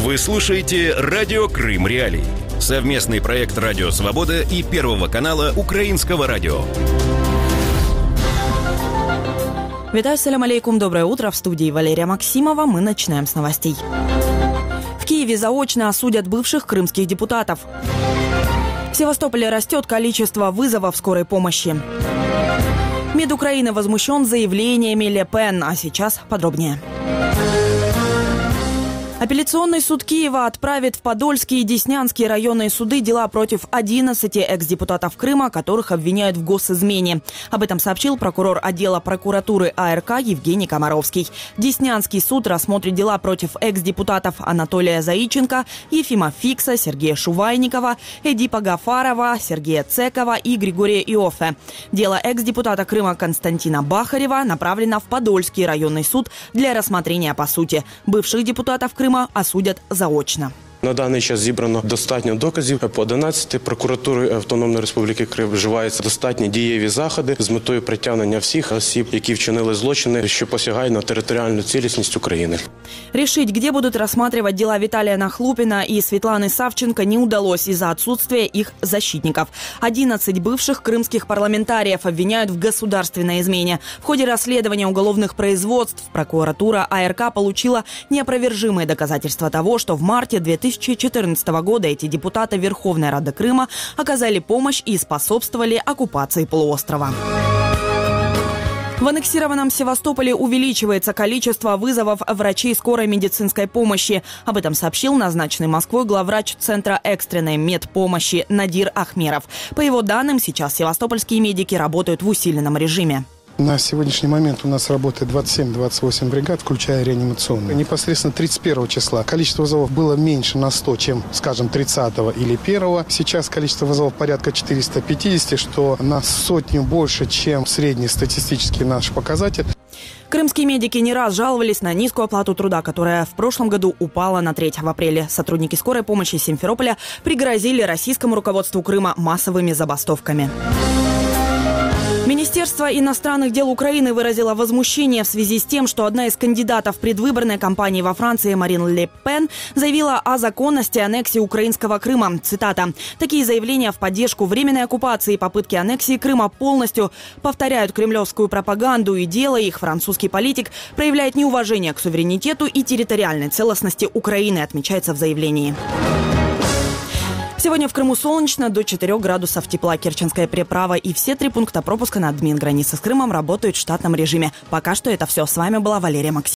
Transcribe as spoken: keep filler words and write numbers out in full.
Вы слушаете «Радио Крым Реалии». Совместный проект «Радио Свобода» и Первого канала Украинского радио. Витаю, салям алейкум, доброе утро. В студии Валерия Максимова. Мы начинаем с новостей. В Киеве заочно осудят бывших крымских депутатов. В Севастополе растет количество вызовов скорой помощи. МИД Украины возмущен заявлениями Ле Пен. А сейчас подробнее. Апелляционный суд Киева отправит в Подольские и Деснянские районные суды дела против одиннадцати экс-депутатов Крыма, которых обвиняют в госизмене. Об этом сообщил прокурор отдела прокуратуры А Р К Евгений Комаровский. Деснянский суд рассмотрит дела против экс-депутатов Анатолия Заиченко, Ефима Фикса, Сергея Шувайникова, Эдипа Гафарова, Сергея Цекова и Григория Иоффе. Дело экс-депутата Крыма Константина Бахарева направлено в Подольский районный суд для рассмотрения по сути. Бывших депутатов Крыма осудять заочно. На даний час зібрано достатньо доказів. По одинадцяти прокуратурою Автономної Республіки Крим вживаються достатньо дієві заходи з метою притягнення всіх осіб, які вчинили злочини, що посягають на територіальну цілісність України. Решить, где будут рассматривать дела Виталия Нахлупина и Светланы Савченко, не удалось из-за отсутствия их защитников. одиннадцать бывших крымских парламентариев обвиняют в государственной измене. В ходе расследования уголовных производств прокуратура А Р К получила неопровержимые доказательства того, что в марте две тысячи четырнадцатого года эти депутаты Верховной Рады Крыма оказали помощь и способствовали оккупации полуострова. В аннексированном Севастополе увеличивается количество вызовов врачей скорой медицинской помощи. Об этом сообщил назначенный Москвой главврач Центра экстренной медпомощи Надир Ахмеров. По его данным, сейчас севастопольские медики работают в усиленном режиме. На сегодняшний момент у нас работает двадцать семь - двадцать восемь бригад, включая реанимационные. Непосредственно тридцать первого числа количество вызовов было меньше на сто, чем, скажем, тридцатого или первого. Сейчас количество вызовов порядка четыреста пятьдесят, что на сотню больше, чем средний статистический наш показатель. Крымские медики не раз жаловались на низкую оплату труда, которая в прошлом году упала на треть. В апреле сотрудники скорой помощи Симферополя пригрозили российскому руководству Крыма массовыми забастовками. Министерство иностранных дел Украины выразило возмущение в связи с тем, что одна из кандидатов предвыборной кампании во Франции Марин Ле Пен заявила о законности аннексии украинского Крыма. Цитата. «Такие заявления в поддержку временной оккупации и попытки аннексии Крыма полностью повторяют кремлевскую пропаганду, и делая их, французский политик проявляет неуважение к суверенитету и территориальной целостности Украины», отмечается в заявлении. Сегодня в Крыму солнечно, до четырёх градусов тепла. Керченская переправа и все три пункта пропуска на админ границы с Крымом работают в штатном режиме. Пока что это все. С вами была Валерия Максимова.